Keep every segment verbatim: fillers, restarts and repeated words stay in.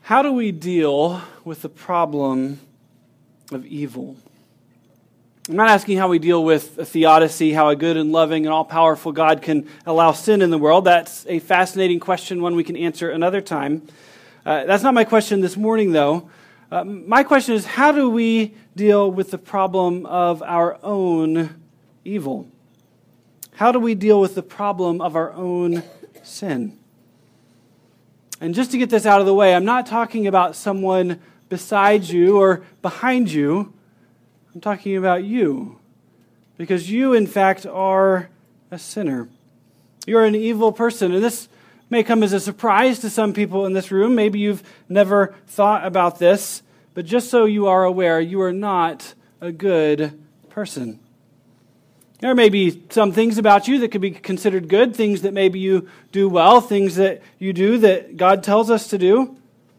How do we deal with the problem of evil? I'm not asking how we deal with a theodicy, how a good and loving and all-powerful God can allow sin in the world. That's a fascinating question, one we can answer another time. Uh, that's not my question this morning, though. Uh, my question is, how do we deal with the problem of our own evil? How do we deal with the problem of our own sin? And just to get this out of the way, I'm not talking about someone beside you or behind you. I'm talking about you. Because you, in fact, are a sinner. You're an evil person. And this may come as a surprise to some people in this room. Maybe you've never thought about this. But just so you are aware, you are not a good person. There may be some things about you that could be considered good, things that maybe you do well, things that you do that God tells us to do.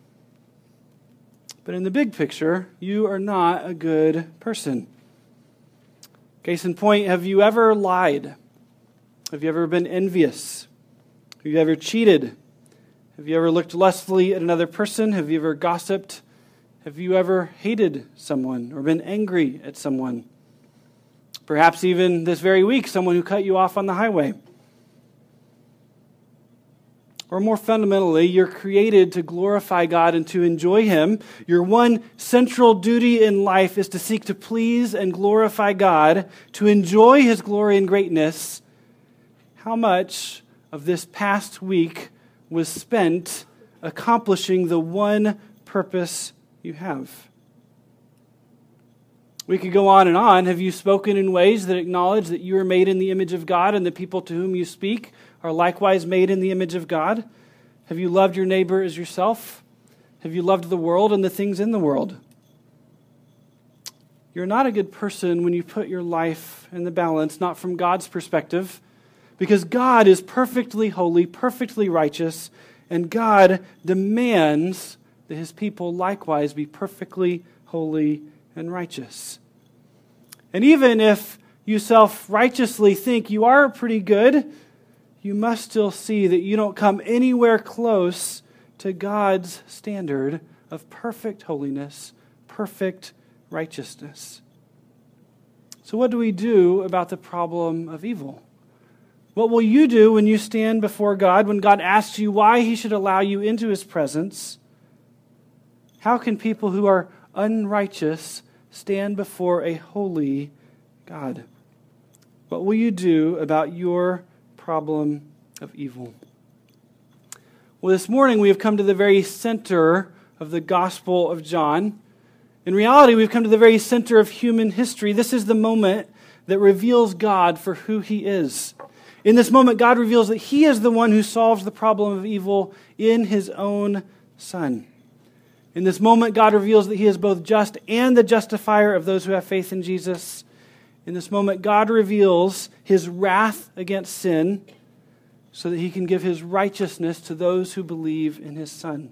But in the big picture, you are not a good person. Case in point, have you ever lied? Have you ever been envious? Have you ever cheated? Have you ever looked lustfully at another person? Have you ever gossiped? Have you ever hated someone or been angry at someone? Perhaps even this very week, someone who cut you off on the highway. Or more fundamentally, you're created to glorify God and to enjoy Him. Your one central duty in life is to seek to please and glorify God, to enjoy His glory and greatness. How much of this past week was spent accomplishing the one purpose you have? We could go on and on. Have you spoken in ways that acknowledge that you are made in the image of God and the people to whom you speak are likewise made in the image of God? Have you loved your neighbor as yourself? Have you loved the world and the things in the world? You're not a good person when you put your life in the balance, not from God's perspective, because God is perfectly holy, perfectly righteous, and God demands that His people likewise be perfectly holy and righteous. And even if you self-righteously think you are pretty good, you must still see that you don't come anywhere close to God's standard of perfect holiness, perfect righteousness. So what do we do about the problem of evil? What will you do when you stand before God, when God asks you why He should allow you into His presence? How can people who are unrighteous stand before a holy God? What will you do about your problem of evil? Well, this morning we have come to the very center of the Gospel of John. In reality, we've come to the very center of human history. This is the moment that reveals God for who He is. In this moment, God reveals that He is the one who solves the problem of evil in His own Son. In this moment, God reveals that He is both just and the justifier of those who have faith in Jesus. In this moment, God reveals His wrath against sin so that He can give His righteousness to those who believe in His Son.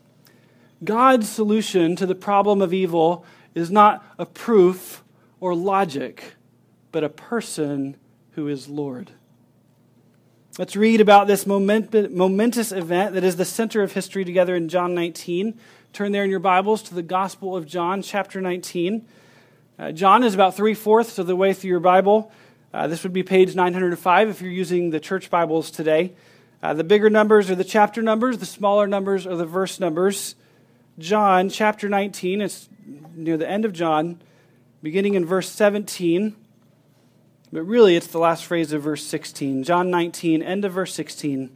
God's solution to the problem of evil is not a proof or logic, but a person who is Lord. Let's read about this moment, momentous event that is the center of history together in John nineteen. Turn there in your Bibles to the Gospel of John, chapter nineteen. Uh, John is about three-fourths of the way through your Bible. Uh, this would be page nine hundred five if you're using the church Bibles today. Uh, the bigger numbers are the chapter numbers. The smaller numbers are the verse numbers. John, chapter nineteen, it's near the end of John, beginning in verse seventeen. But really, it's the last phrase of verse sixteen. John nineteen, end of verse sixteen.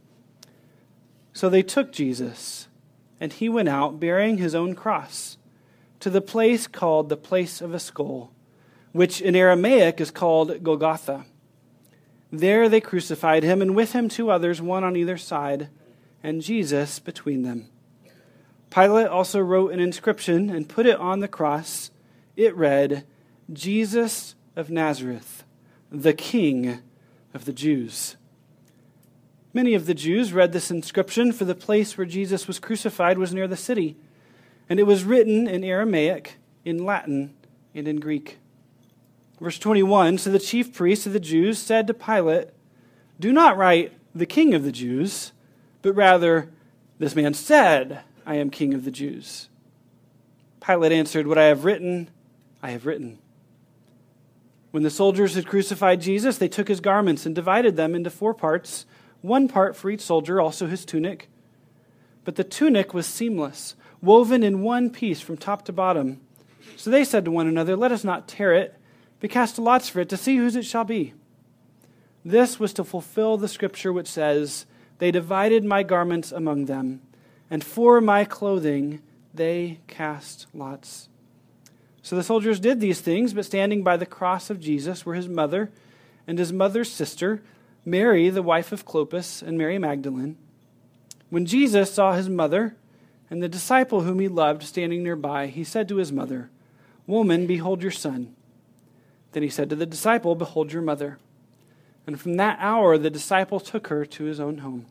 So they took Jesus, and He went out bearing His own cross to the place called the place of a skull, which in Aramaic is called Golgotha. There they crucified Him, and with Him two others, one on either side, and Jesus between them. Pilate also wrote an inscription and put it on the cross. It read, Jesus of Nazareth, the King of the Jews. Many of the Jews read this inscription, for the place where Jesus was crucified was near the city, and it was written in Aramaic, in Latin, and in Greek. Verse twenty-one, so the chief priests of the Jews said to Pilate, do not write the King of the Jews, but rather, this man said, I am King of the Jews." Pilate answered, "What I have written, I have written." When the soldiers had crucified Jesus, they took his garments and divided them into four parts, one part for each soldier, also his tunic. But the tunic was seamless, woven in one piece from top to bottom. So they said to one another, "Let us not tear it, but cast lots for it to see whose it shall be." This was to fulfill the scripture which says, "They divided my garments among them, and for my clothing they cast lots." So the soldiers did these things, but standing by the cross of Jesus were his mother and his mother's sister, Mary, the wife of Clopas, and Mary Magdalene. When Jesus saw his mother and the disciple whom he loved standing nearby, he said to his mother, "Woman, behold your son." Then he said to the disciple, "Behold your mother." And from that hour the disciple took her to his own home.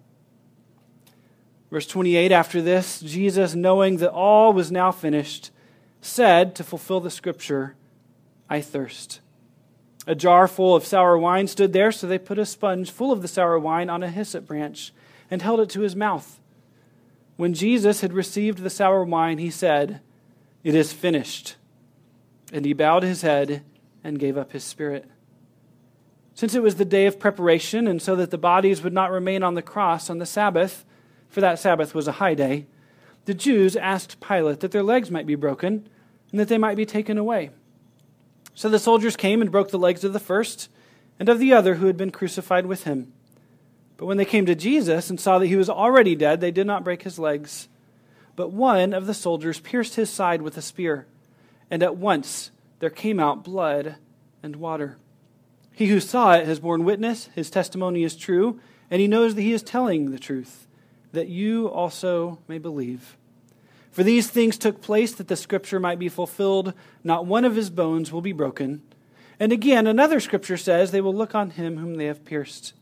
Verse twenty-eight, after this, Jesus, knowing that all was now finished, said, to fulfill the scripture, "I thirst." A jar full of sour wine stood there, so they put a sponge full of the sour wine on a hyssop branch and held it to his mouth. When Jesus had received the sour wine, he said, "It is finished." And he bowed his head and gave up his spirit. Since it was the day of preparation, and so that the bodies would not remain on the cross on the Sabbath, for that Sabbath was a high day, the Jews asked Pilate that their legs might be broken and that they might be taken away. So the soldiers came and broke the legs of the first and of the other who had been crucified with him. But when they came to Jesus and saw that he was already dead, they did not break his legs. But one of the soldiers pierced his side with a spear, and at once there came out blood and water. He who saw it has borne witness, his testimony is true, and he knows that he is telling the truth, that you also may believe. For these things took place that the scripture might be fulfilled, not one of his bones will be broken. And again, another scripture says, they will look on him whom they have pierced.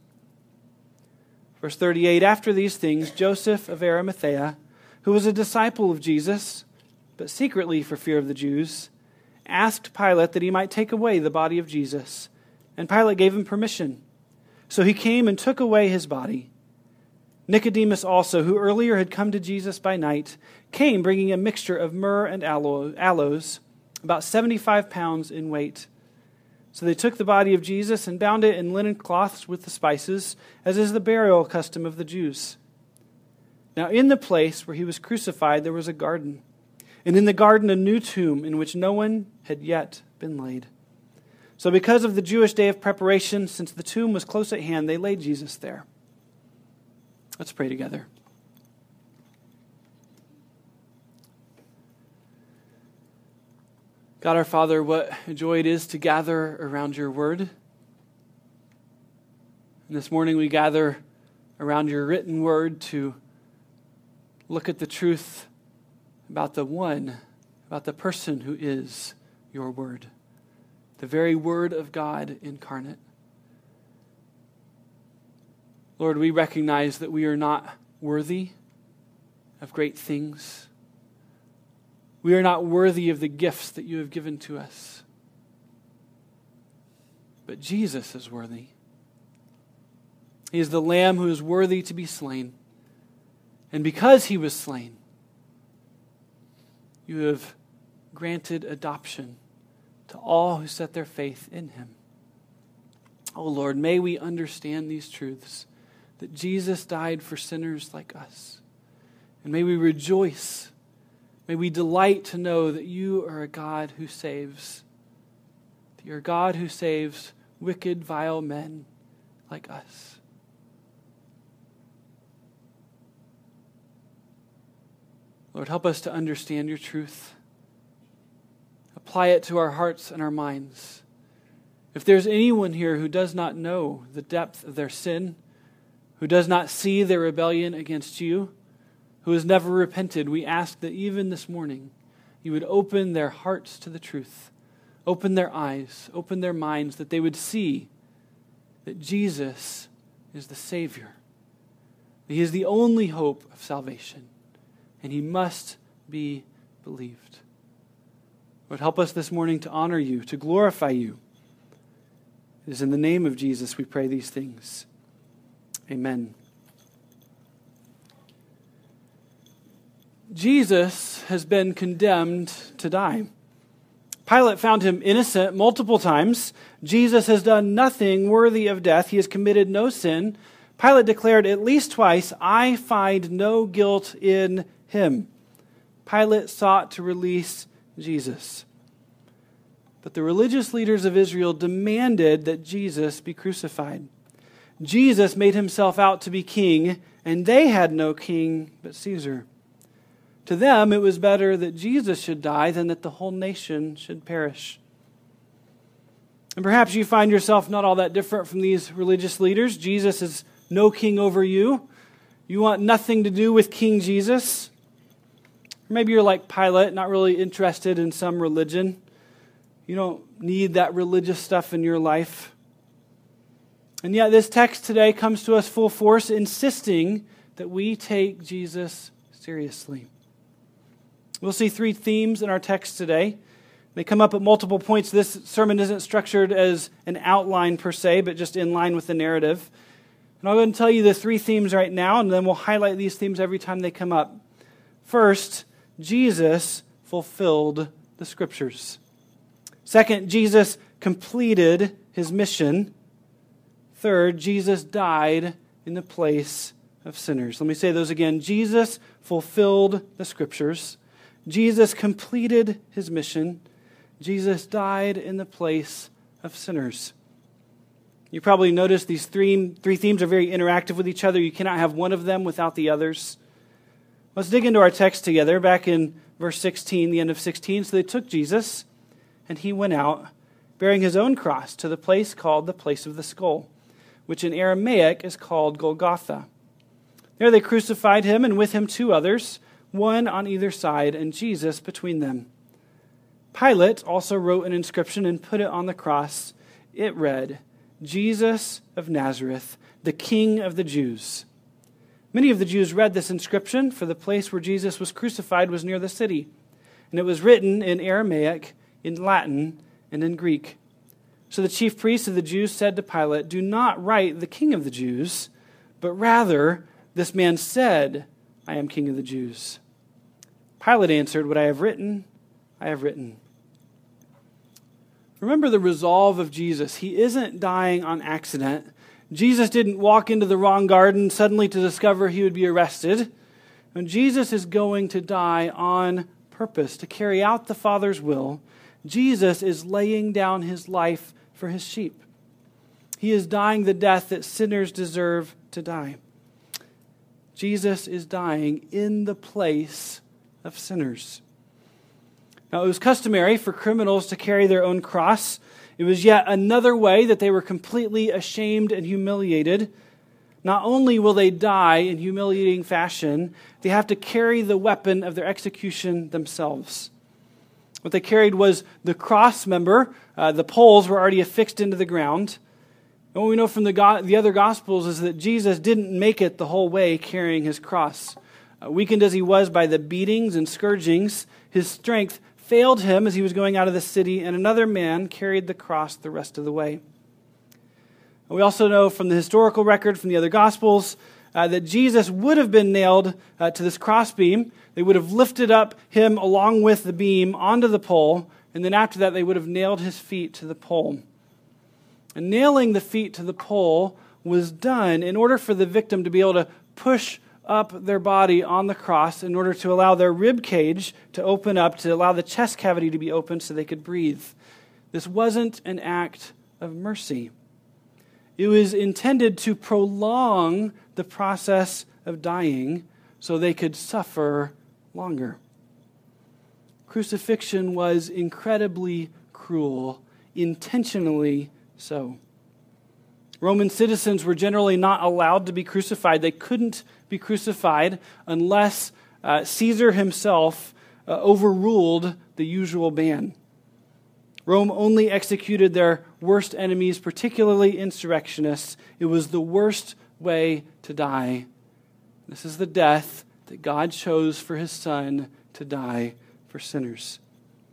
Verse thirty-eight, after these things, Joseph of Arimathea, who was a disciple of Jesus, but secretly for fear of the Jews, asked Pilate that he might take away the body of Jesus. And Pilate gave him permission. So he came and took away his body. Nicodemus also, who earlier had come to Jesus by night, came bringing a mixture of myrrh and aloes, about seventy-five pounds in weight. So they took the body of Jesus and bound it in linen cloths with the spices, as is the burial custom of the Jews. Now in the place where he was crucified there was a garden, and in the garden a new tomb in which no one had yet been laid. So because of the Jewish day of preparation, since the tomb was close at hand, they laid Jesus there. Let's pray together. God our Father, what a joy it is to gather around your word. And this morning we gather around your written word to look at the truth about the one, about the person who is your word, the very word of God incarnate. Lord, we recognize that we are not worthy of great things. We are not worthy of the gifts that you have given to us. But Jesus is worthy. He is the Lamb who is worthy to be slain. And because he was slain, you have granted adoption to all who set their faith in him. Oh Lord, may we understand these truths, that Jesus died for sinners like us. And may we rejoice, may we delight to know that you are a God who saves, that you're a God who saves wicked, vile men like us. Lord, help us to understand your truth. Apply it to our hearts and our minds. If there's anyone here who does not know the depth of their sin, who does not see their rebellion against you, who has never repented, we ask that even this morning you would open their hearts to the truth, open their eyes, open their minds, that they would see that Jesus is the Savior, that he is the only hope of salvation, and he must be believed. Lord, help us this morning to honor you, to glorify you. It is in the name of Jesus we pray these things. Amen. Jesus has been condemned to die. Pilate found him innocent multiple times. Jesus has done nothing worthy of death. He has committed no sin. Pilate declared at least twice, "I find no guilt in him." Pilate sought to release Jesus. But the religious leaders of Israel demanded that Jesus be crucified. Jesus made himself out to be king, and they had no king but Caesar. To them, it was better that Jesus should die than that the whole nation should perish. And perhaps you find yourself not all that different from these religious leaders. Jesus is no king over you. You want nothing to do with King Jesus. Or maybe you're like Pilate, not really interested in some religion. You don't need that religious stuff in your life. And yet this text today comes to us full force, insisting that we take Jesus seriously. We'll see three themes in our text today. They come up at multiple points. This sermon isn't structured as an outline per se, but just in line with the narrative. And I'll go ahead and tell you the three themes right now, and then we'll highlight these themes every time they come up. First, Jesus fulfilled the Scriptures. Second, Jesus completed his mission. Third, Jesus died in the place of sinners. Let me say those again. Jesus fulfilled the Scriptures. Jesus completed his mission. Jesus died in the place of sinners. You probably noticed these three, three themes are very interactive with each other. You cannot have one of them without the others. Let's dig into our text together. Back in verse sixteen, the end of sixteen. So they took Jesus, and he went out, bearing his own cross, to the place called the place of the skull, which in Aramaic is called Golgotha. There they crucified him, and with him two others, one on either side, and Jesus between them. Pilate also wrote an inscription and put it on the cross. It read, "Jesus of Nazareth, the King of the Jews." Many of the Jews read this inscription, for the place where Jesus was crucified was near the city, and it was written in Aramaic, in Latin, and in Greek. So the chief priests of the Jews said to Pilate, "Do not write the King of the Jews, but rather, this man said, 'I am King of the Jews.'" Pilate answered, "What I have written, I have written." Remember the resolve of Jesus. He isn't dying on accident. Jesus didn't walk into the wrong garden suddenly to discover he would be arrested. And Jesus is going to die on purpose, to carry out the Father's will. Jesus is laying down his life for his sheep. He is dying the death that sinners deserve to die. Jesus is dying in the place of sinners. Now, it was customary for criminals to carry their own cross. It was yet another way that they were completely ashamed and humiliated. Not only will they die in humiliating fashion, they have to carry the weapon of their execution themselves. What they carried was the cross member. Uh, the poles were already affixed into the ground. And what we know from the, go- the other Gospels is that Jesus didn't make it the whole way carrying his cross. Uh, weakened as he was by the beatings and scourgings, his strength failed him as he was going out of the city, and another man carried the cross the rest of the way. And we also know from the historical record from the other Gospels uh, that Jesus would have been nailed uh, to this crossbeam. They would have lifted up him along with the beam onto the pole, and then after that they would have nailed his feet to the pole. And nailing the feet to the pole was done in order for the victim to be able to push up their body on the cross in order to allow their rib cage to open up, to allow the chest cavity to be opened so they could breathe. This wasn't an act of mercy. It was intended to prolong the process of dying so they could suffer longer. Crucifixion was incredibly cruel, intentionally so. Roman citizens were generally not allowed to be crucified. They couldn't be crucified unless uh, Caesar himself uh, overruled the usual ban. Rome only executed their worst enemies, particularly insurrectionists. It was the worst way to die. This is the death that God chose for his Son to die for sinners.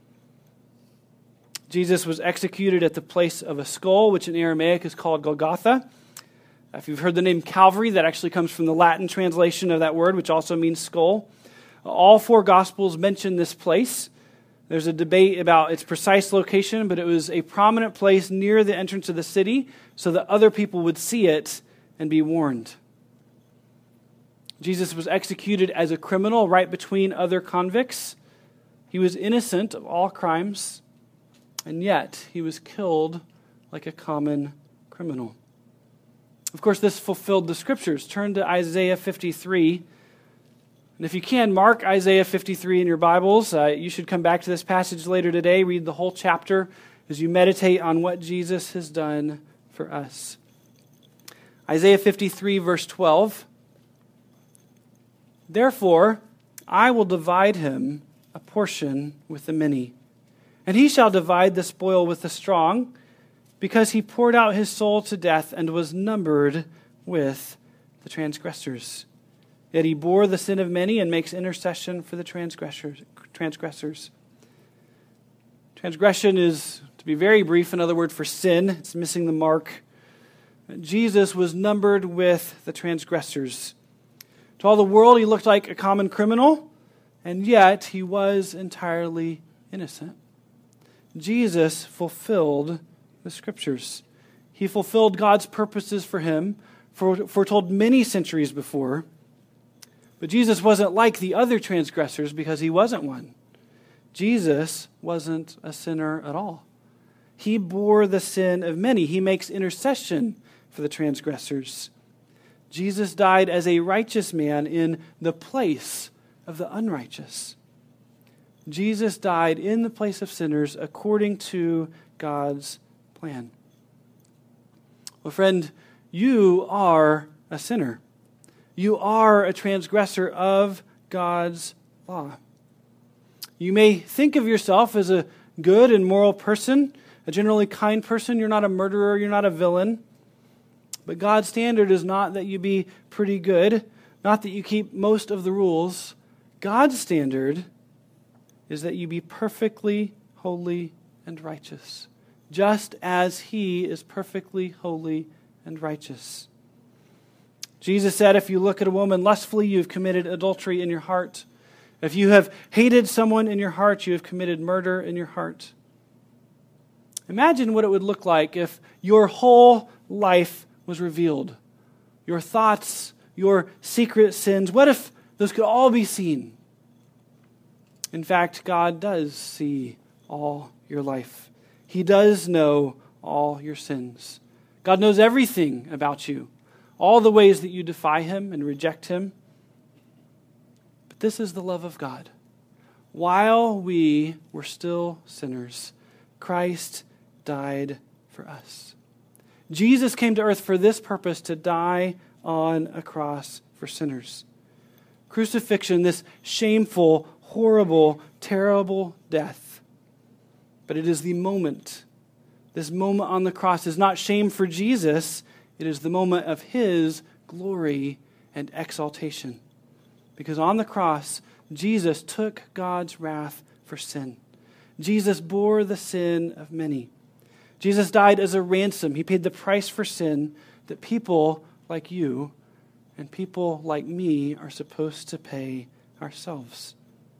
Jesus was executed at the place of a skull, which in Aramaic is called Golgotha. If you've heard the name Calvary, that actually comes from the Latin translation of that word, which also means skull. All four Gospels mention this place. There's a debate about its precise location, but it was a prominent place near the entrance of the city so that other people would see it and be warned. Jesus was executed as a criminal right between other convicts. He was innocent of all crimes, and yet he was killed like a common criminal. Of course, this fulfilled the Scriptures. Turn to Isaiah fifty-three. And if you can, mark Isaiah fifty-three in your Bibles. Uh, you should come back to this passage later today, read the whole chapter as you meditate on what Jesus has done for us. Isaiah fifty-three, verse twelve. Therefore, I will divide him a portion with the many, and he shall divide the spoil with the strong, because he poured out his soul to death and was numbered with the transgressors. Yet he bore the sin of many and makes intercession for the transgressors. Transgressors. Transgression is, to be very brief, another word for sin. It's missing the mark. Jesus was numbered with the transgressors. To all the world, he looked like a common criminal, and yet he was entirely innocent. Jesus fulfilled the Scriptures. He fulfilled God's purposes for him, foretold many centuries before. But Jesus wasn't like the other transgressors because he wasn't one. Jesus wasn't a sinner at all. He bore the sin of many. He makes intercession for the transgressors. Jesus died as a righteous man in the place of the unrighteous. Jesus died in the place of sinners according to God's plan. Well, friend, you are a sinner. You are a transgressor of God's law. You may think of yourself as a good and moral person, a generally kind person. You're not a murderer. You're not a villain. But God's standard is not that you be pretty good, not that you keep most of the rules. God's standard is that you be perfectly holy and righteous, just as he is perfectly holy and righteous. Jesus said, if you look at a woman lustfully, you have committed adultery in your heart. If you have hated someone in your heart, you have committed murder in your heart. Imagine what it would look like if your whole life was revealed. Your thoughts, your secret sins. What if those could all be seen? In fact, God does see all your life. He does know all your sins. God knows everything about you, all the ways that you defy him and reject him. But this is the love of God. While we were still sinners, Christ died for us. Jesus came to earth for this purpose, to die on a cross for sinners. Crucifixion, this shameful, horrible, terrible death. But it is the moment. This moment on the cross is not shame for Jesus. It is the moment of his glory and exaltation. Because on the cross, Jesus took God's wrath for sin. Jesus bore the sin of many. Jesus died as a ransom. He paid the price for sin that people like you and people like me are supposed to pay ourselves.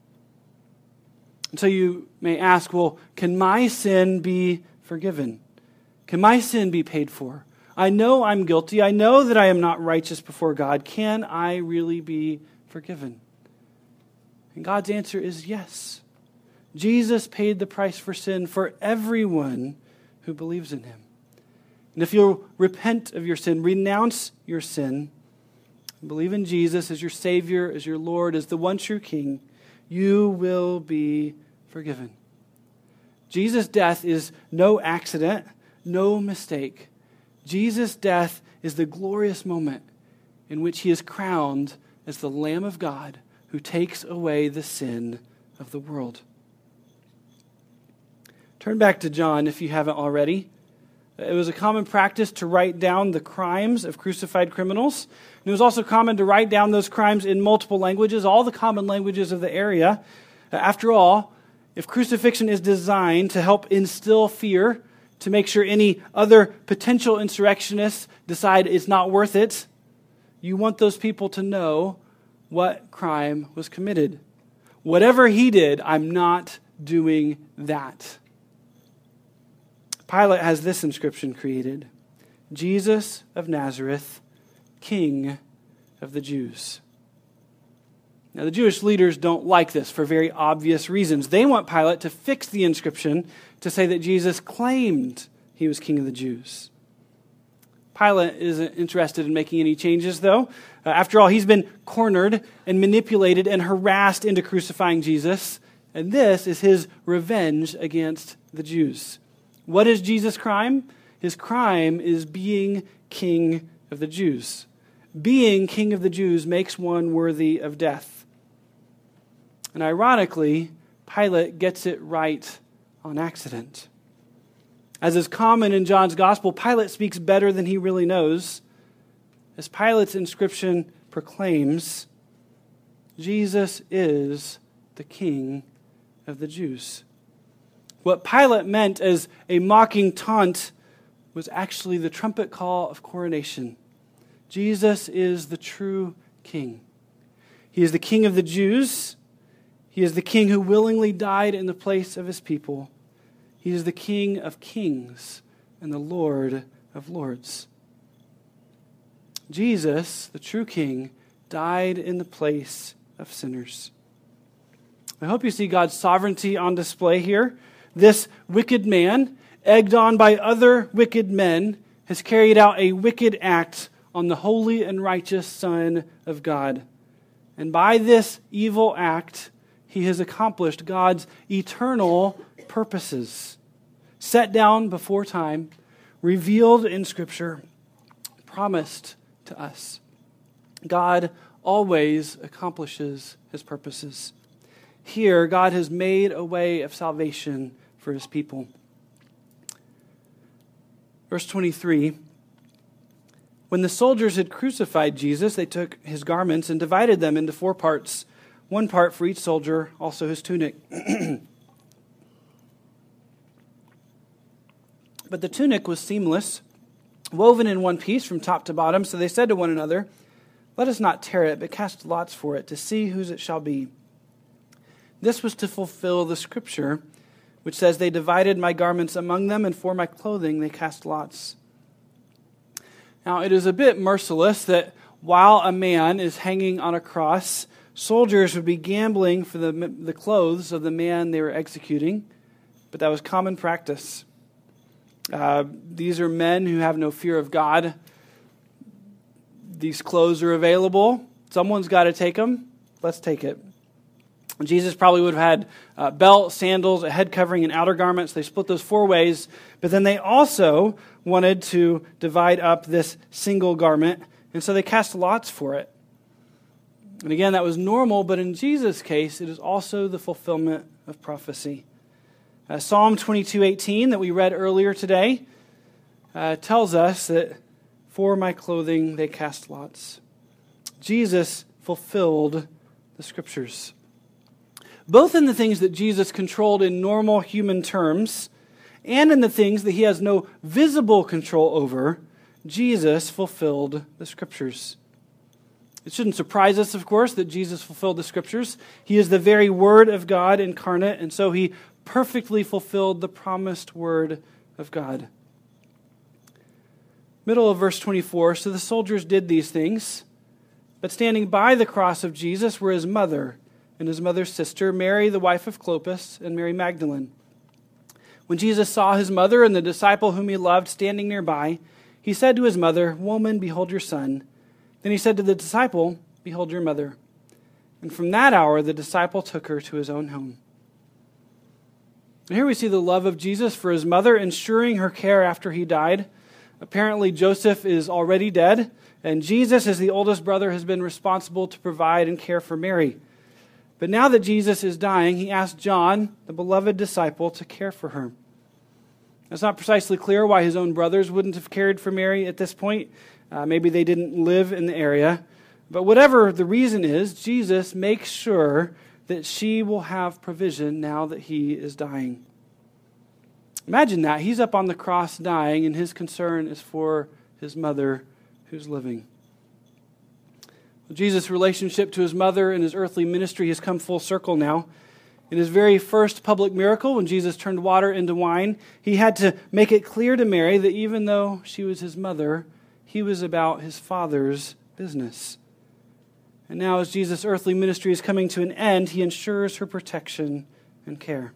And so you may ask, well, can my sin be forgiven? Can my sin be paid for? I know I'm guilty. I know that I am not righteous before God. Can I really be forgiven? And God's answer is yes. Jesus paid the price for sin for everyone who believes in him. And if you'll repent of your sin, renounce your sin, believe in Jesus as your Savior, as your Lord, as the one true King, you will be forgiven. Jesus' death is no accident, no mistake. Jesus' death is the glorious moment in which he is crowned as the Lamb of God who takes away the sin of the world. Turn back to John if you haven't already. It was a common practice to write down the crimes of crucified criminals. And it was also common to write down those crimes in multiple languages, all the common languages of the area. After all, if crucifixion is designed to help instill fear, to make sure any other potential insurrectionists decide it's not worth it, you want those people to know what crime was committed. Whatever he did, I'm not doing that. Pilate has this inscription created: Jesus of Nazareth, King of the Jews. Now, the Jewish leaders don't like this for very obvious reasons. They want Pilate to fix the inscription to say that Jesus claimed he was King of the Jews. Pilate isn't interested in making any changes, though. Uh, after all, he's been cornered and manipulated and harassed into crucifying Jesus, and this is his revenge against the Jews. What is Jesus' crime? His crime is being King of the Jews. Being King of the Jews makes one worthy of death. And ironically, Pilate gets it right on accident. As is common in John's gospel, Pilate speaks better than he really knows. As Pilate's inscription proclaims, Jesus is the King of the Jews. What Pilate meant as a mocking taunt was actually the trumpet call of coronation. Jesus is the true King. He is the King of the Jews. He is the King who willingly died in the place of his people. He is the King of kings and the Lord of lords. Jesus, the true King, died in the place of sinners. I hope you see God's sovereignty on display here. This wicked man, egged on by other wicked men, has carried out a wicked act on the holy and righteous Son of God. And by this evil act, he has accomplished God's eternal purposes, set down before time, revealed in Scripture, promised to us. God always accomplishes his purposes. Here, God has made a way of salvation for his people. Verse twenty-three, when the soldiers had crucified Jesus, they took his garments and divided them into four parts, one part for each soldier, also his tunic. But the tunic was seamless, woven in one piece from top to bottom. So they said to one another, "Let us not tear it, but cast lots for it, to see whose it shall be." This was to fulfill the scripture, which says, "They divided my garments among them, and for my clothing they cast lots." Now, it is a bit merciless that while a man is hanging on a cross, soldiers would be gambling for the, the clothes of the man they were executing, but that was common practice. Uh, these are men who have no fear of God. These clothes are available. Someone's got to take them. Let's take it. Jesus probably would have had uh, belt, sandals, a head covering, and outer garments. They split those four ways. But then they also wanted to divide up this single garment. And so they cast lots for it. And again, that was normal. But in Jesus' case, it is also the fulfillment of prophecy. Uh, Psalm twenty-two eighteen that we read earlier today uh, tells us that for my clothing they cast lots. Jesus fulfilled the scriptures. Both in the things that Jesus controlled in normal human terms and in the things that he has no visible control over, Jesus fulfilled the scriptures. It shouldn't surprise us, of course, that Jesus fulfilled the scriptures. He is the very Word of God incarnate, and so he perfectly fulfilled the promised word of God. Middle of verse twenty-four, so the soldiers did these things, but standing by the cross of Jesus were his mother and his mother's sister, Mary, the wife of Clopas, and Mary Magdalene. When Jesus saw his mother and the disciple whom he loved standing nearby, he said to his mother, "Woman, behold your son." Then he said to the disciple, "Behold your mother." And from that hour the disciple took her to his own home. And here we see the love of Jesus for his mother, ensuring her care after he died. Apparently Joseph is already dead, and Jesus, as the oldest brother, has been responsible to provide and care for Mary. But now that Jesus is dying, he asked John, the beloved disciple, to care for her. It's not precisely clear why his own brothers wouldn't have cared for Mary at this point. Uh, maybe they didn't live in the area. But whatever the reason is, Jesus makes sure that she will have provision now that he is dying. Imagine that. He's up on the cross dying, and his concern is for his mother who's living. Jesus' relationship to his mother and his earthly ministry has come full circle now. In his very first public miracle, when Jesus turned water into wine, he had to make it clear to Mary that even though she was his mother, he was about his Father's business. And now as Jesus' earthly ministry is coming to an end, he ensures her protection and care.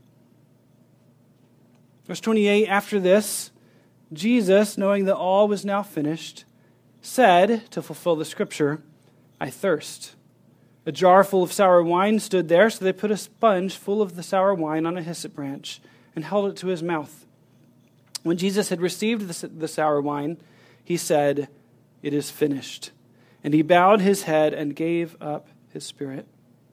Verse twenty-eight, after this, Jesus, knowing that all was now finished, said, to fulfill the scripture, I thirst. A jar full of sour wine stood there, so they put a sponge full of the sour wine on a hyssop branch and held it to his mouth. When Jesus had received the, the sour wine, he said, it is finished. And he bowed his head and gave up his spirit.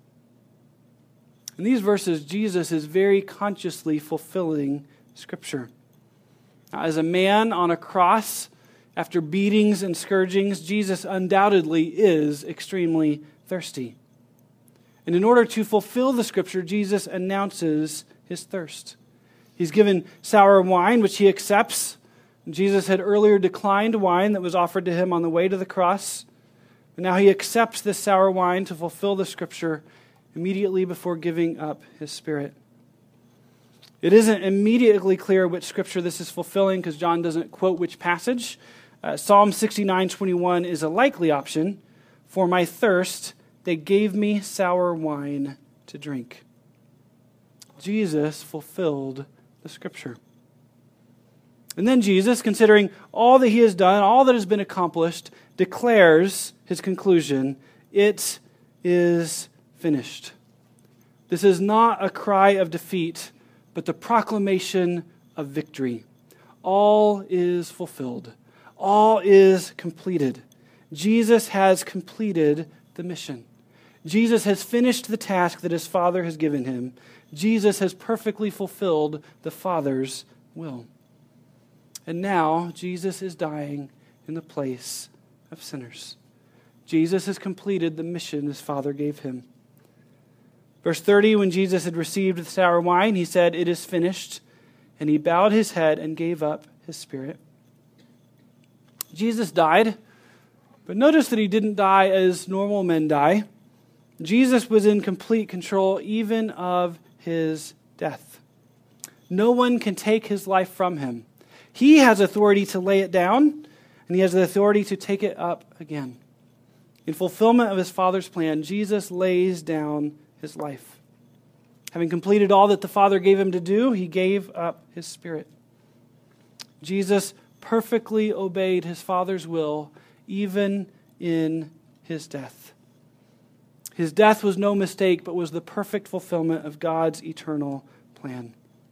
In these verses, Jesus is very consciously fulfilling Scripture. Now, as a man on a cross, after beatings and scourgings, Jesus undoubtedly is extremely thirsty. And in order to fulfill the Scripture, Jesus announces his thirst. He's given sour wine, which he accepts. Jesus had earlier declined wine that was offered to him on the way to the cross. And now he accepts this sour wine to fulfill the Scripture immediately before giving up his spirit. It isn't immediately clear which Scripture this is fulfilling because John doesn't quote which passage. Uh, Psalm sixty-nine twenty-one is a likely option. For my thirst, they gave me sour wine to drink. Jesus fulfilled the Scripture. And then Jesus, considering all that he has done, all that has been accomplished, declares his conclusion, it is finished. This is not a cry of defeat, but the proclamation of victory. All is fulfilled. All is completed. Jesus has completed the mission. Jesus has finished the task that his Father has given him. Jesus has perfectly fulfilled the Father's will. And now Jesus is dying in the place of sinners. Jesus has completed the mission his Father gave him. Verse thirty, when Jesus had received the sour wine, he said, it is finished. And he bowed his head and gave up his spirit. Jesus died, but notice that he didn't die as normal men die. Jesus was in complete control even of his death. No one can take his life from him. He has authority to lay it down, and he has the authority to take it up again. In fulfillment of his Father's plan, Jesus lays down his life. Having completed all that the Father gave him to do, he gave up his spirit. Jesus perfectly obeyed his Father's will, even in his death. His death was no mistake, but was the perfect fulfillment of God's eternal plan.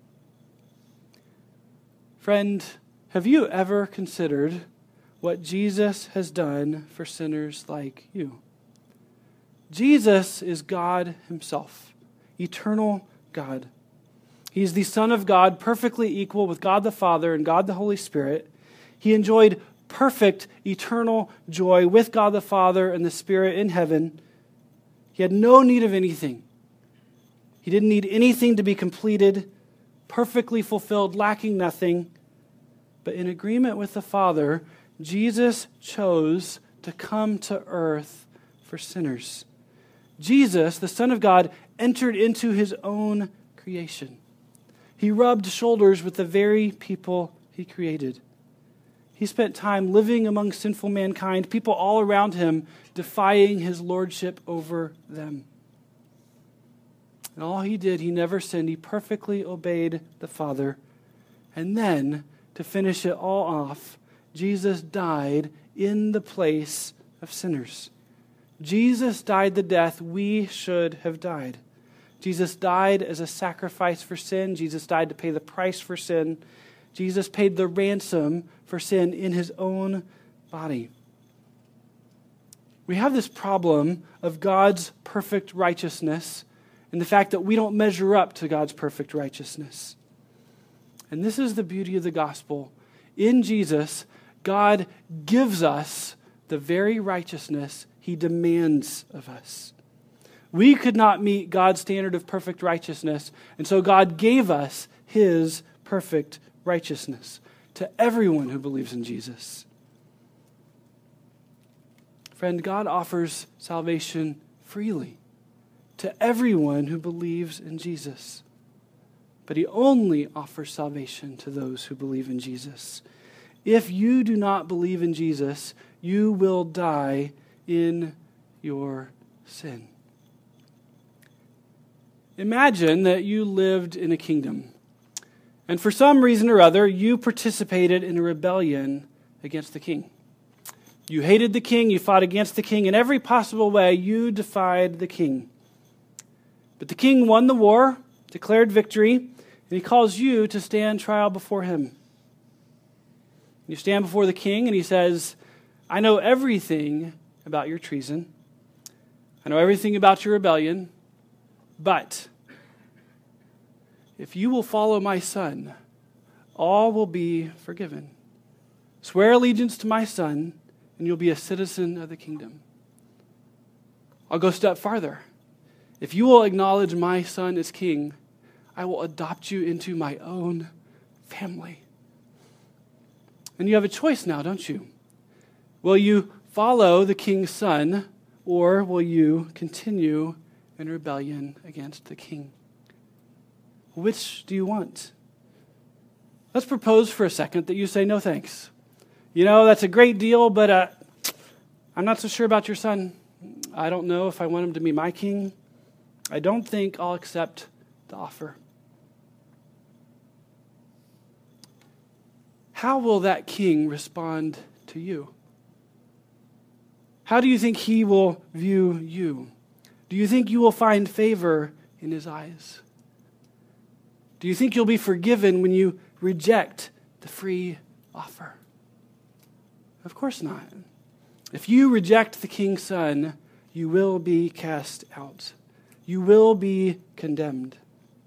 Friend, have you ever considered what Jesus has done for sinners like you? Jesus is God himself, eternal God. He's the Son of God, perfectly equal with God the Father and God the Holy Spirit. He enjoyed perfect eternal joy with God the Father and the Spirit in heaven. He had no need of anything. He didn't need anything to be completed, perfectly fulfilled, lacking nothing. But in agreement with the Father, Jesus chose to come to earth for sinners. Jesus, the Son of God, entered into his own creation. He rubbed shoulders with the very people he created. He spent time living among sinful mankind, people all around him, defying his lordship over them. And all he did, he never sinned. He perfectly obeyed the Father. And then, to finish it all off, Jesus died in the place of sinners. Jesus died the death we should have died. Jesus died as a sacrifice for sin. Jesus died to pay the price for sin. Jesus paid the ransom for sin in his own body. We have this problem of God's perfect righteousness and the fact that we don't measure up to God's perfect righteousness. And this is the beauty of the gospel. In Jesus, God gives us the very righteousness he demands of us. We could not meet God's standard of perfect righteousness, and so God gave us his perfect righteousness to everyone who believes in Jesus. Friend, God offers salvation freely to everyone who believes in Jesus. But he only offers salvation to those who believe in Jesus. If you do not believe in Jesus, you will die in your sin. Imagine that you lived in a kingdom, and for some reason or other, you participated in a rebellion against the king. You hated the king, you fought against the king, in every possible way, you defied the king. But the king won the war, declared victory, and he calls you to stand trial before him. You stand before the king and he says, I know everything about your treason. I know everything about your rebellion. But if you will follow my son, all will be forgiven. Swear allegiance to my son, and you'll be a citizen of the kingdom. I'll go a step farther. If you will acknowledge my son as king, I will adopt you into my own family. And you have a choice now, don't you? Will you follow the king's son, or will you continue in rebellion against the king? Which do you want? Let's propose for a second that you say no thanks. You know, that's a great deal, but uh, I'm not so sure about your son. I don't know if I want him to be my king. I don't think I'll accept the offer. How will that king respond to you? How do you think he will view you? Do you think you will find favor in his eyes? Do you think you'll be forgiven when you reject the free offer? Of course not. If you reject the king's son, you will be cast out. You will be condemned.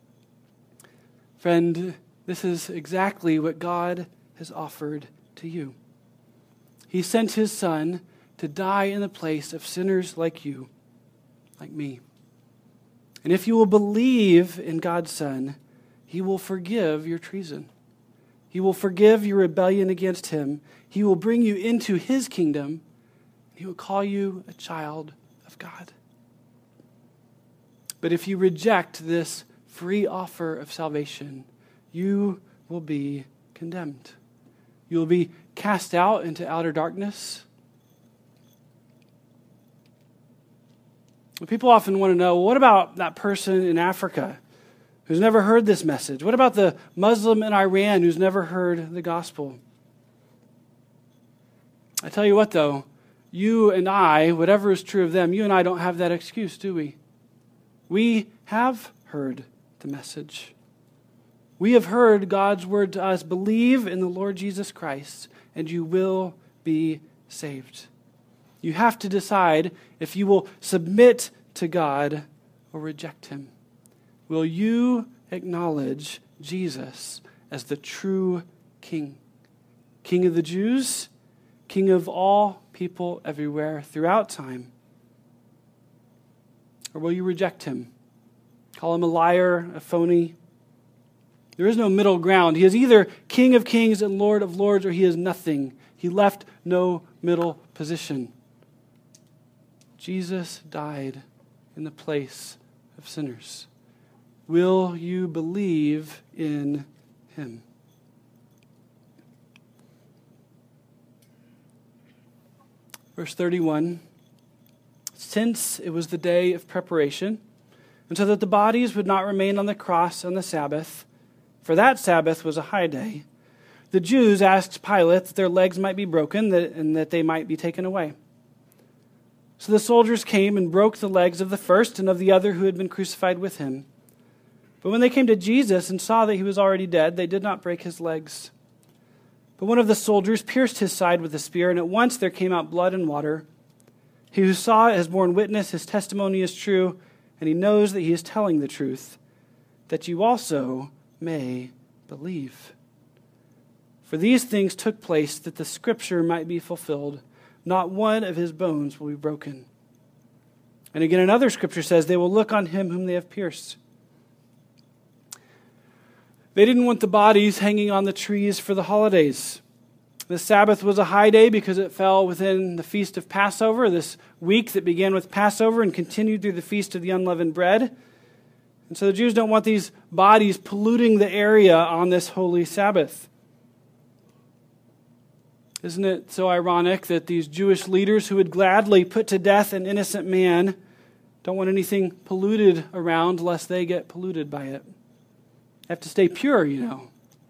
Friend, this is exactly what God has offered to you. He sent his son to die in the place of sinners like you, like me. And if you will believe in God's son, he will forgive your treason. He will forgive your rebellion against him. He will bring you into his kingdom. He will call you a child of God. But if you reject this free offer of salvation, you will be condemned. You will be cast out into outer darkness. People often want to know, well, what about that person in Africa who's never heard this message? What about the Muslim in Iran who's never heard the gospel? I tell you what, though, you and I, whatever is true of them, you and I don't have that excuse, do we? We have heard the message. We have heard God's word to us. Believe in the Lord Jesus Christ, and you will be saved. You have to decide if you will submit to God or reject him. Will you acknowledge Jesus as the true King? King of the Jews, King of all people everywhere throughout time? Or will you reject him? Call him a liar, a phony? There is no middle ground. He is either King of kings and Lord of lords, or he is nothing. He left no middle position. Jesus died in the place of sinners. Will you believe in him? Verse thirty-one, since it was the day of preparation, and so that the bodies would not remain on the cross on the Sabbath, for that Sabbath was a high day, the Jews asked Pilate that their legs might be broken and that they might be taken away. So the soldiers came and broke the legs of the first and of the other who had been crucified with him. But when they came to Jesus and saw that he was already dead, they did not break his legs. But one of the soldiers pierced his side with a spear, and at once there came out blood and water. He who saw it has borne witness, his testimony is true, and he knows that he is telling the truth, that you also may believe. For these things took place that the scripture might be fulfilled. Not one of his bones will be broken. And again, another scripture says, they will look on him whom they have pierced. They didn't want the bodies hanging on the trees for the holidays. The Sabbath was a high day because it fell within the Feast of Passover, this week that began with Passover and continued through the Feast of the Unleavened Bread. And so the Jews don't want these bodies polluting the area on this holy Sabbath. Isn't it so ironic that these Jewish leaders who would gladly put to death an innocent man don't want anything polluted around lest they get polluted by it? They have to stay pure, you know.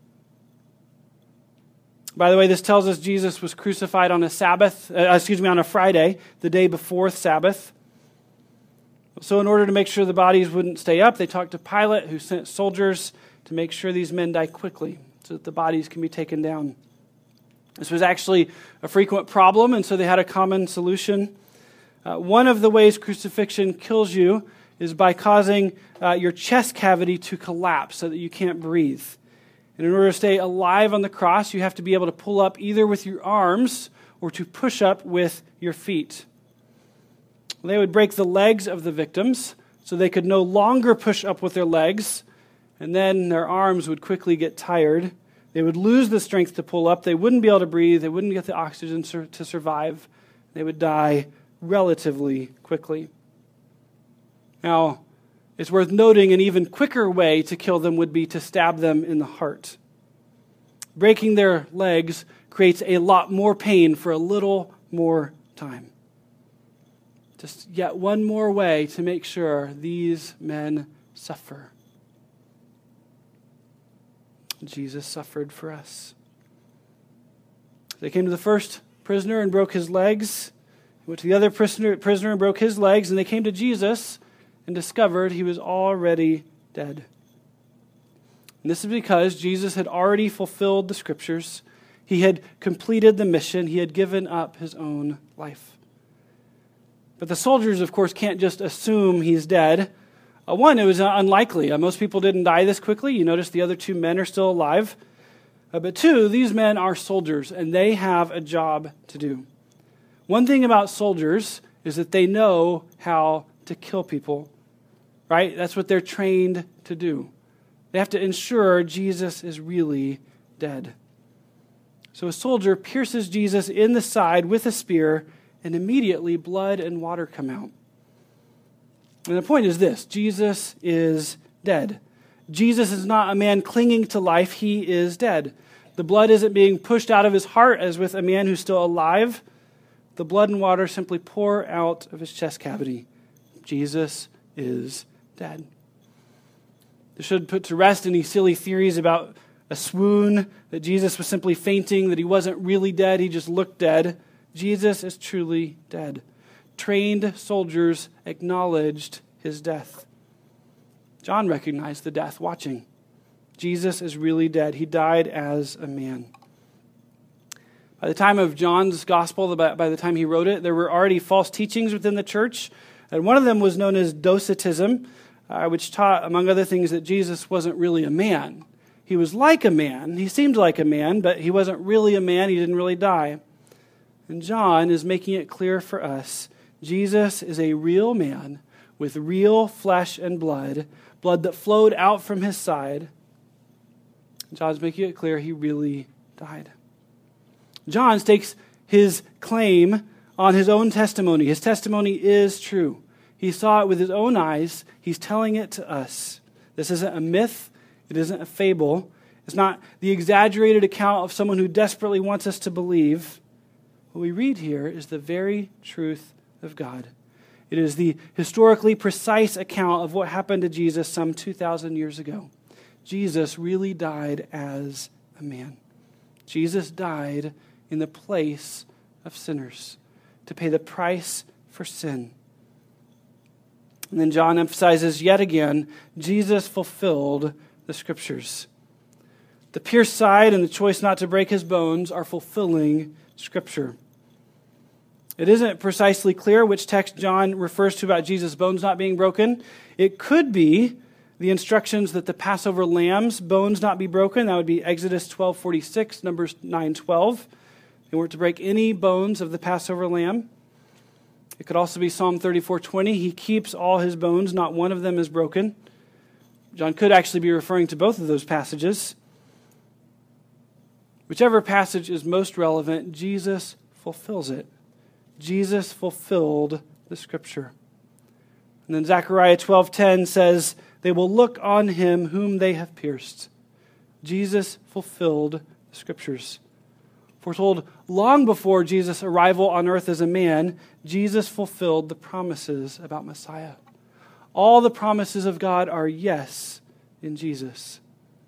By the way, this tells us Jesus was crucified on a Sabbath, uh, excuse me, on a Friday, the day before Sabbath. So in order to make sure the bodies wouldn't stay up, they talked to Pilate, who sent soldiers to make sure these men die quickly so that the bodies can be taken down. This was actually a frequent problem, and so they had a common solution. Uh, one of the ways crucifixion kills you is by causing uh, your chest cavity to collapse so that you can't breathe. And in order to stay alive on the cross, you have to be able to pull up either with your arms or to push up with your feet. They would break the legs of the victims so they could no longer push up with their legs, and then their arms would quickly get tired. They would lose the strength to pull up. They wouldn't be able to breathe. They wouldn't get the oxygen sur- to survive. They would die relatively quickly. Now, it's worth noting an even quicker way to kill them would be to stab them in the heart. Breaking their legs creates a lot more pain for a little more time. Just yet one more way to make sure these men suffer. Jesus suffered for us. They came to the first prisoner and broke his legs. They went to the other prisoner, prisoner and broke his legs. And they came to Jesus and discovered he was already dead. And this is because Jesus had already fulfilled the Scriptures. He had completed the mission. He had given up his own life. But the soldiers, of course, can't just assume he's dead. Uh, one, it was uh, unlikely. Uh, most people didn't die this quickly. You notice the other two men are still alive. Uh, but two, these men are soldiers, and they have a job to do. One thing about soldiers is that they know how to kill people, right? That's what they're trained to do. They have to ensure Jesus is really dead. So a soldier pierces Jesus in the side with a spear, and immediately blood and water come out. And the point is this: Jesus is dead. Jesus is not a man clinging to life. He is dead. The blood isn't being pushed out of his heart as with a man who's still alive. The blood and water simply pour out of his chest cavity. Jesus is dead. This should put to rest any silly theories about a swoon, that Jesus was simply fainting, that he wasn't really dead, he just looked dead. Jesus is truly dead. Trained soldiers acknowledged his death. John recognized the death watching. Jesus is really dead. He died as a man. By the time of John's gospel, by the time he wrote it, there were already false teachings within the church. And one of them was known as Docetism, uh, which taught, among other things, that Jesus wasn't really a man. He was like a man. He seemed like a man, but he wasn't really a man. He didn't really die. And John is making it clear for us, Jesus is a real man with real flesh and blood, blood that flowed out from his side. John's making it clear he really died. John stakes his claim on his own testimony. His testimony is true. He saw it with his own eyes. He's telling it to us. This isn't a myth. It isn't a fable. It's not the exaggerated account of someone who desperately wants us to believe. What we read here is the very truth of God. It is the historically precise account of what happened to Jesus some two thousand years ago. Jesus really died as a man. Jesus died in the place of sinners to pay the price for sin. And then John emphasizes yet again, Jesus fulfilled the Scriptures. The pierced side and the choice not to break his bones are fulfilling Scripture. It isn't precisely clear which text John refers to about Jesus' bones not being broken. It could be the instructions that the Passover lamb's bones not be broken. That would be Exodus twelve forty-six, Numbers nine twelve. They weren't to break any bones of the Passover lamb. It could also be Psalm thirty-four twenty. He keeps all his bones, not one of them is broken. John could actually be referring to both of those passages. Whichever passage is most relevant, Jesus fulfills it. Jesus fulfilled the Scripture. And then Zechariah twelve ten says, they will look on him whom they have pierced. Jesus fulfilled the Scriptures. Foretold long before Jesus' arrival on earth as a man, Jesus fulfilled the promises about Messiah. All the promises of God are yes in Jesus.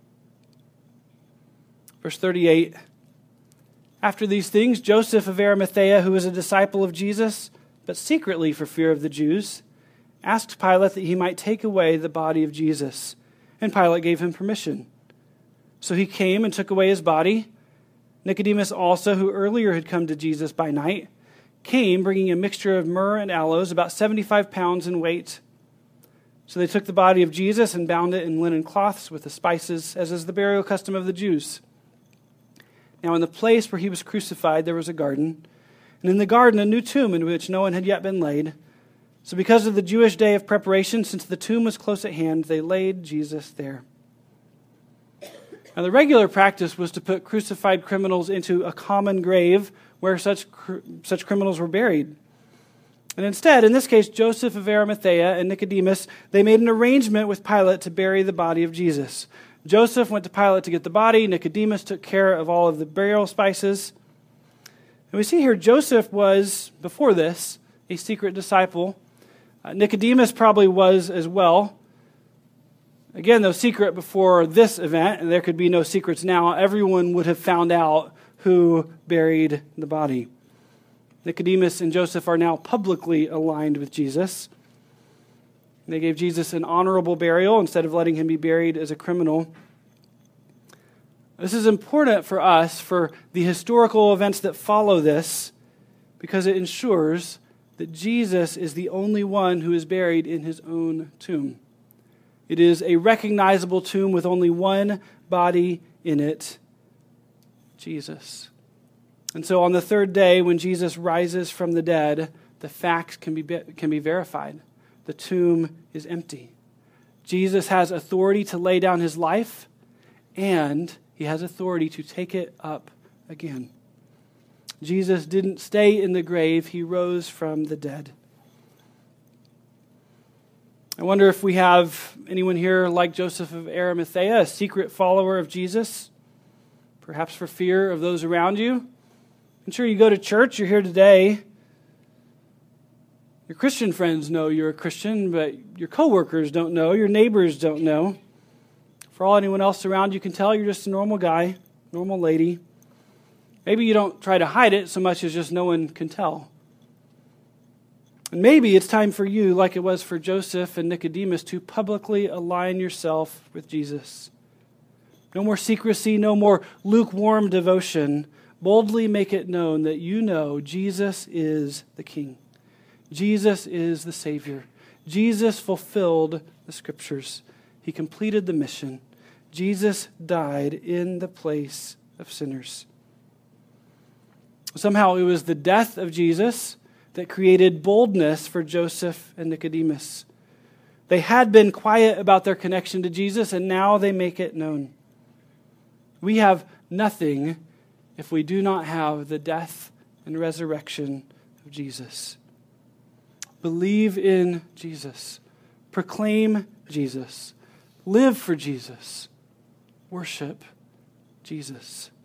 Verse thirty-eight, after these things, Joseph of Arimathea, who was a disciple of Jesus, but secretly for fear of the Jews, asked Pilate that he might take away the body of Jesus. And Pilate gave him permission. So he came and took away his body. Nicodemus also, who earlier had come to Jesus by night, came bringing a mixture of myrrh and aloes, about seventy-five pounds in weight. So they took the body of Jesus and bound it in linen cloths with the spices, as is the burial custom of the Jews. Now in the place where he was crucified there was a garden, and in the garden a new tomb in which no one had yet been laid. So because of the Jewish day of preparation, since the tomb was close at hand, they laid Jesus there. Now, the regular practice was to put crucified criminals into a common grave where such such criminals were buried. And instead, in this case, Joseph of Arimathea and Nicodemus, they made an arrangement with Pilate to bury the body of Jesus. Joseph went to Pilate to get the body. Nicodemus took care of all of the burial spices. And we see here Joseph was, before this, a secret disciple. Uh, Nicodemus probably was as well. Again, though secret before this event, and there could be no secrets now, everyone would have found out who buried the body. Nicodemus and Joseph are now publicly aligned with Jesus. They gave Jesus an honorable burial instead of letting him be buried as a criminal. This is important for us, for the historical events that follow this, because it ensures that Jesus is the only one who is buried in his own tomb. It is a recognizable tomb with only one body in it, Jesus. And so on the third day, when Jesus rises from the dead, the facts can be, can be verified. The tomb is empty. Jesus has authority to lay down his life, and he has authority to take it up again. Jesus didn't stay in the grave. He rose from the dead. I wonder if we have anyone here like Joseph of Arimathea, a secret follower of Jesus, perhaps for fear of those around you. I'm sure you go to church, you're here today. Your Christian friends know you're a Christian, but your coworkers don't know, your neighbors don't know. For all anyone else around you can tell, you're just a normal guy, normal lady. Maybe you don't try to hide it so much as just no one can tell. And maybe it's time for you, like it was for Joseph and Nicodemus, to publicly align yourself with Jesus. No more secrecy, no more lukewarm devotion. Boldly make it known that you know Jesus is the King. Jesus is the Savior. Jesus fulfilled the Scriptures. He completed the mission. Jesus died in the place of sinners. Somehow it was the death of Jesus that created boldness for Joseph and Nicodemus. They had been quiet about their connection to Jesus, and now they make it known. We have nothing if we do not have the death and resurrection of Jesus. Believe in Jesus. Proclaim Jesus. Live for Jesus. Worship Jesus.